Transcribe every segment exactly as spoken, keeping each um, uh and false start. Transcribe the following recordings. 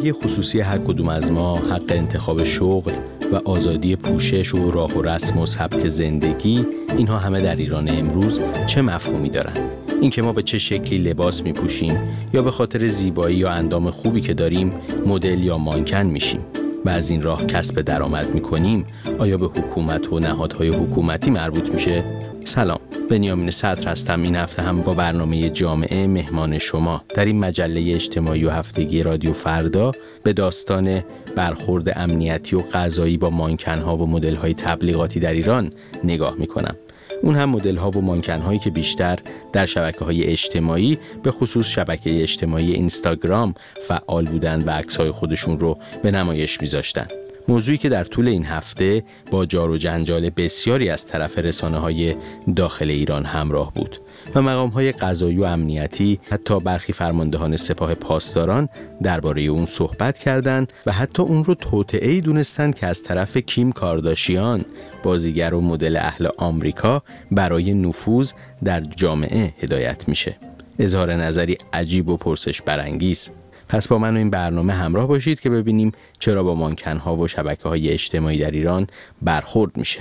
زندگی خصوصی هر کدوم از ما، حق انتخاب شغل و آزادی پوشش و راه و رسم و سبک زندگی، اینها همه در ایران امروز چه مفهومی دارن؟ اینکه ما به چه شکلی لباس میپوشیم یا به خاطر زیبایی یا اندام خوبی که داریم مدل یا مانکن میشیم و از این راه کسب درآمد میکنیم، آیا به حکومت و نهادهای حکومتی مربوط میشه؟ سلام، بنیامین صدر هستم. این هفته هم با برنامه جامعه مهمان شما. در این مجله اجتماعی و هفتگی رادیو فردا به داستان برخورد امنیتی و قضایی با مانکن‌ها و مدل‌های تبلیغاتی در ایران نگاه میکنم. اون هم مدل‌ها و مانکن‌هایی که بیشتر در شبکه‌های اجتماعی، به خصوص شبکه اجتماعی اینستاگرام فعال بودن و عکس‌های خودشون رو به نمایش می‌ذاشتن. موضوعی که در طول این هفته با جار و جنجال بسیاری از طرف رسانه‌های داخل ایران همراه بود و مقام‌های قضایی و امنیتی، حتی برخی فرماندهان سپاه پاسداران درباره اون صحبت کردند و حتی اون رو توطئه‌ای دونستند که از طرف کیم کارداشیان، بازیگر و مدل اهل آمریکا، برای نفوذ در جامعه هدایت میشه. اظهار نظری عجیب و پرسش برانگیز. پس با من و این برنامه همراه باشید که ببینیم چرا با مانکن‌ها و شبکه‌های اجتماعی در ایران برخورد میشه.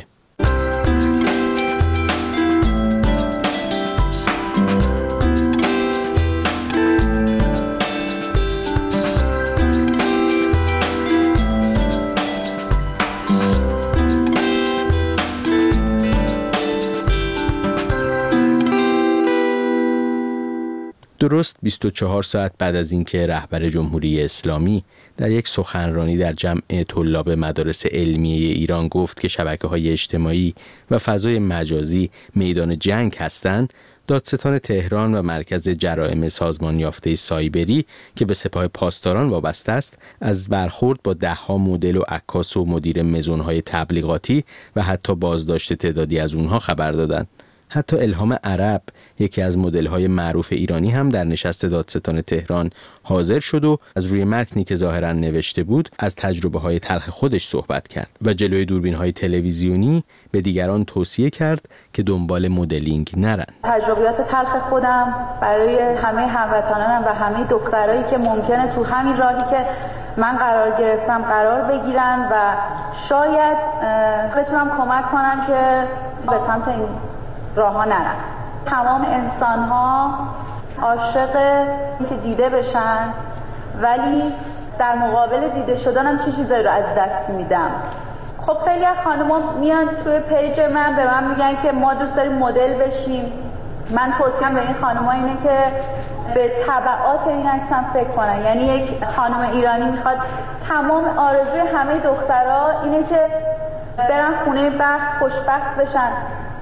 درست بیست و چهار ساعت بعد از اینکه رهبر جمهوری اسلامی در یک سخنرانی در جمع طلاب مدارس علمیه ایران گفت که شبکه‌های اجتماعی و فضای مجازی میدان جنگ هستند، دادستان تهران و مرکز جرایم سازمان یافته سایبری که به سپاه پاسداران وابسته است، از برخورد با ده‌ها مدل و عکاس و مدیر مزون‌های تبلیغاتی و حتی بازداشت تعدادی از اونها خبر دادند. حتی الهام عرب، یکی از مدل‌های معروف ایرانی، هم در نشست دادستان تهران حاضر شد و از روی متنی که ظاهراً نوشته بود از تجربه‌های تلخ خودش صحبت کرد و جلوی دوربین‌های تلویزیونی به دیگران توصیه کرد که دنبال مدلینگ نرن. تجربیات تلخ خودم برای همه هموطنانم و همه دخترایی که ممکنه تو همین راهی که من قرار گرفتم قرار بگیرن و شاید بتونم کمک کنم که به سمت این راه‌ها نرن. تمام انسان‌ها عاشق اینکه دیده بشن، ولی در مقابل دیده شدن هم چه چیزایی رو از دست میدم. خب خیلی از خانم‌ها میان توی پیج من به من میگن که ما دوست داریم مدل بشیم. من توصیه‌ام به این خانم‌ها اینه که به تبعات این عکس هم فکر کنن. یعنی یک خانم ایرانی میخواد، تمام آرزوی همه دخترها اینه که برن خونه بخت، خوشبخت بشن.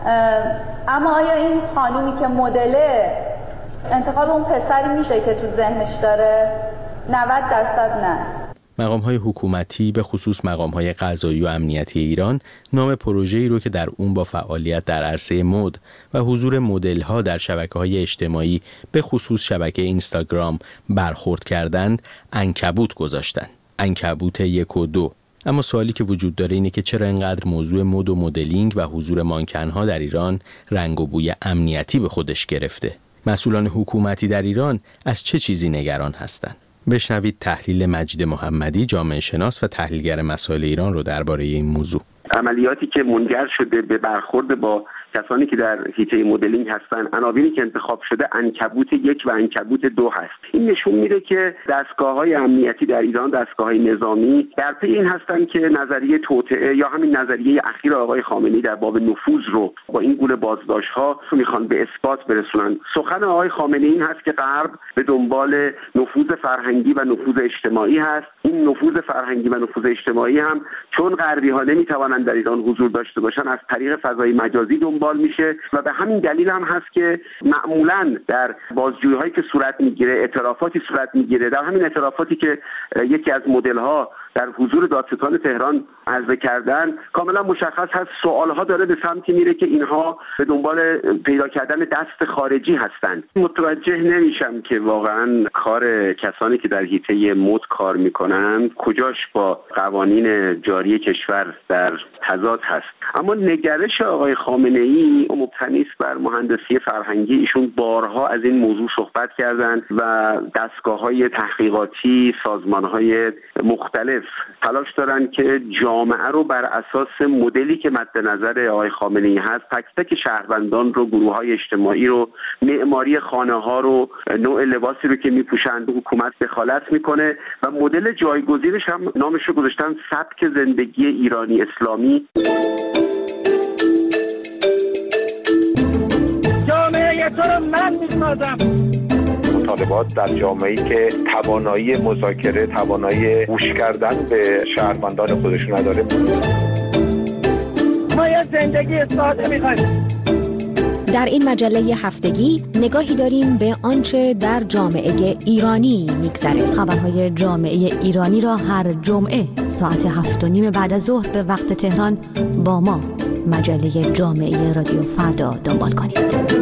اما آیا این خانومی که مدله انتخاب اون پسری میشه که تو ذهنش داره؟ نود درصد نه. مقام‌های حکومتی، به خصوص مقام‌های قضایی و امنیتی ایران، نام پروژه‌ای رو که در اون با فعالیت در عرصه مد و حضور مدل‌ها در شبکه‌های اجتماعی، به خصوص شبکه اینستاگرام، برخورد کردند، عنکبوت گذاشتن. عنکبوت یک و دو. اما سوالی که وجود داره اینه که چرا اینقدر موضوع مد و مدلینگ و حضور مانکن‌ها در ایران رنگ و بوی امنیتی به خودش گرفته؟ مسئولان حکومتی در ایران از چه چیزی نگران هستند؟ بشنوید تحلیل مجید محمدی، جامعه شناس و تحلیلگر مسائل ایران رو درباره این موضوع. عملیاتی که منجر شده به برخورد با کسانی که در حیطه مدلینگ هستن، عناوینی که انتخاب شده عنکبوت یک و عنکبوت دو هست. این نشون میده که دستگاه‌های امنیتی در ایران، دستگاه‌های نظامی، در پی این هستن که نظریه توطئه یا همین نظریه اخیر آقای خامنه‌ای در باب نفوذ رو با این گونه بازداشت‌ها میخوان به اثبات برسونن. سخن آقای خامنه‌ای این هست که غرب به دنبال نفوذ فرهنگی و نفوذ اجتماعی هست. این نفوذ فرهنگی و نفوذ اجتماعی هم چون غربی‌ها نمی‌توانند در ایران حضور داشته باشن، از طریق فضای مجازی دنبال میشه و به همین دلیل هم هست که معمولاً در بازجویی‌هایی که صورت میگیره، اعترافاتی صورت میگیره. در همین اعترافاتی که یکی از مدل‌ها در حضور دادستان تهران عرضه کردن، کاملا مشخص هست سوالها داره به سمتی میره که اینها به دنبال پیدا کردن دست خارجی هستند. متوجه نمیشم که واقعا کار کسانی که در حیطه مد کار میکنند کجاش با قوانین جاری کشور در تضاد هست. اما نگرش آقای خامنه‌ای مبتنی است بر مهندسی فرهنگی. ایشون بارها از این موضوع صحبت کردند و دستگاه‌های تحقیقاتی، سازمان‌های مختلف تلاش دارن که جامعه رو بر اساس مدلی که مد نظر آقای خامنه‌ای هست، تک تک شهروندان رو، گروه‌های اجتماعی رو، معماری خانه‌ها رو، نوع لباسی رو که می‌پوشند حکومت دخالت میکنه و مدل جایگزینش هم نامش رو گذاشتن سبک زندگی ایرانی اسلامی. جامعه تو رو من می‌سازم. مطالبات در جامعه‌ای که توانایی مذاکره، توانایی گوش کردن به شهروندان خودشون نداره. ما یه زندگی ساده می‌خوایم. در این مجله هفتگی نگاهی داریم به آنچه در جامعه ایرانی می‌گذره. خبرهای جامعه ایرانی را هر جمعه ساعت هفت و نیم بعد از ظهر به وقت تهران با ما مجله جامعه رادیو فردا دنبال کنید.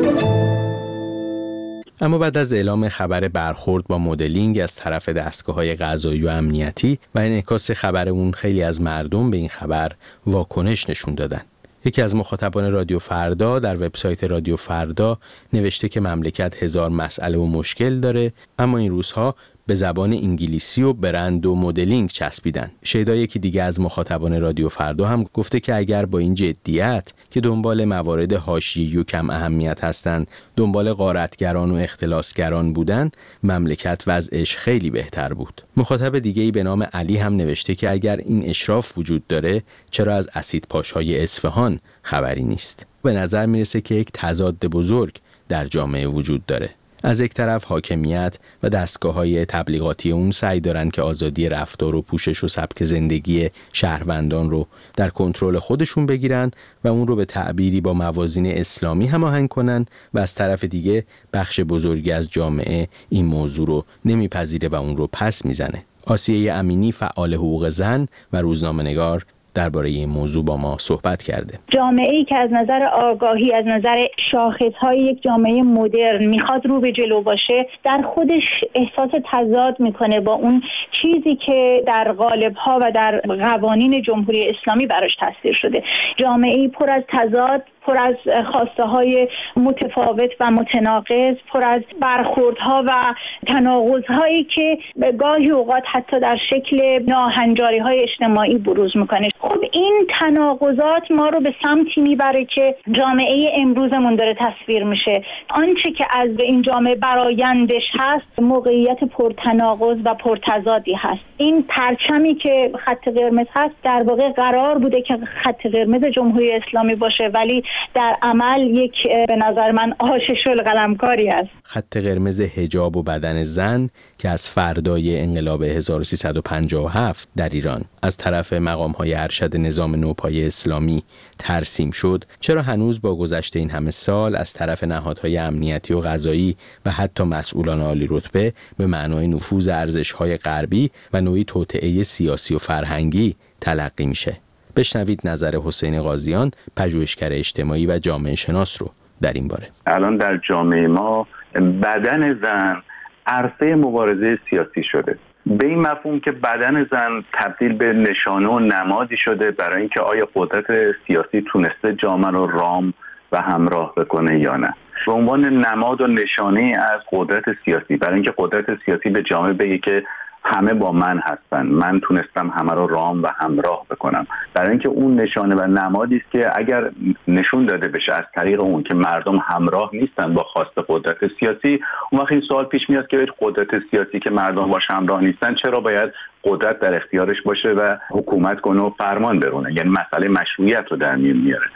اما بعد از اعلام خبر برخورد با مدلینگ از طرف دستگاه‌های قضایی و امنیتی و انعکاس خبر اون، خیلی از مردم به این خبر واکنش نشون دادن. یکی از مخاطبان رادیو فردا در وبسایت رادیو فردا نوشته که مملکت هزار مسئله و مشکل داره، اما این روزها به زبان انگلیسی و برند و مدلینگ چسبیدن. شیدا، یکی دیگه از مخاطبان رادیو فردا، هم گفته که اگر با این جدیت که دنبال موارد حاشیه‌ای و کم اهمیت هستند، دنبال غارتگران و اختلاسگران بودن، مملکت وضعش خیلی بهتر بود. مخاطب دیگه‌ای به نام علی هم نوشته که اگر این اشراف وجود داره، چرا از اسیدپاش‌های اصفهان خبری نیست؟ به نظر میرسه که یک تضاد بزرگ در جامعه وجود داره. از یک طرف حاکمیت و دستگاه‌های تبلیغاتی اون سعی دارن که آزادی رفتار و پوشش و سبک زندگی شهروندان رو در کنترل خودشون بگیرن و اون رو به تعبیری با موازین اسلامی هماهنگ کنن، و از طرف دیگه بخش بزرگی از جامعه این موضوع رو نمیپذیره و اون رو پس میزنه. آسیه امینی، فعال حقوق زن و روزنامه‌نگار، درباره این موضوع با ما صحبت کرده. جامعه‌ای که از نظر آگاهی، از نظر شاخص‌های یک جامعه مدرن میخواد رو به جلو باشه، در خودش احساس تضاد میکنه با اون چیزی که در قالب‌ها و در قوانین جمهوری اسلامی براش تصویر شده. جامعه‌ای پر از تضاد، پر از خواسته‌های متفاوت و متناقض، پر از برخوردها و تناقض‌هایی که گاهی اوقات حتی در شکل ناهنجاری‌های اجتماعی بروز میکنه. خب این تناقضات ما رو به سمتی میبره که جامعه امروزمون داره تصویر میشه. آنچه که از این جامعه برآیندش هست، موقعیت پرتناقض و پرتضادی هست. این پرچمی که خط قرمز هست در واقع قرار بوده که خط قرمز جمهوری اسلامی باشه، ولی در عمل یک به نظر من آش شل قلمکاری است. خط قرمز حجاب و بدن زن که از فردای انقلاب هزار و سیصد و پنجاه و هفت در ایران از طرف مقام‌های ارشد نظام نوپای اسلامی ترسیم شد، چرا هنوز با گذشت این همه سال از طرف نهادهای امنیتی و قضایی و حتی مسئولان عالی رتبه به معنای نفوذ ارزش‌های غربی و نوعی توطئه سیاسی و فرهنگی تلقی میشه؟ بشنوید نظر حسین قاضیان، پژوهشگر اجتماعی و جامعه شناس رو در این باره. الان در جامعه ما بدن زن عرصه مبارزه سیاسی شده، به این مفهوم که بدن زن تبدیل به نشانه و نمادی شده برای اینکه آیا قدرت سیاسی تونسته جامعه رو رام و همراه بکنه یا نه. به عنوان نماد و نشانه از قدرت سیاسی، برای اینکه قدرت سیاسی به جامعه بگه که همه با من هستن، من تونستم همه رو رام و همراه بکنم. برای اینکه اون نشانه و نمادی است که اگر نشون داده بشه از طریق اون که مردم همراه نیستن با خواست قدرت سیاسی، اون وقت این سوال پیش میاد که قدرت سیاسی که مردم باش همراه نیستن چرا باید قدرت در اختیارش باشه و حکومت کنه و فرمان برونه؟ یعنی مسئله مشروعیت رو در میون میاره.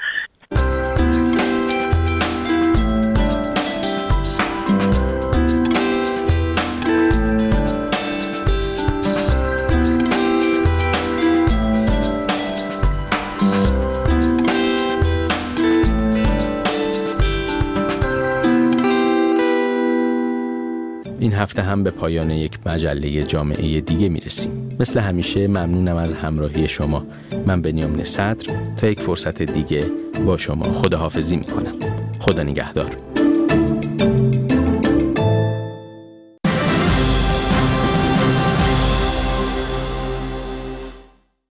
این هفته هم به پایان یک مجله جامعه دیگه میرسیم. مثل همیشه ممنونم از همراهی شما. من بنیامین صدر تا یک فرصت دیگه با شما خداحافظی میکنم. خدا نگهدار.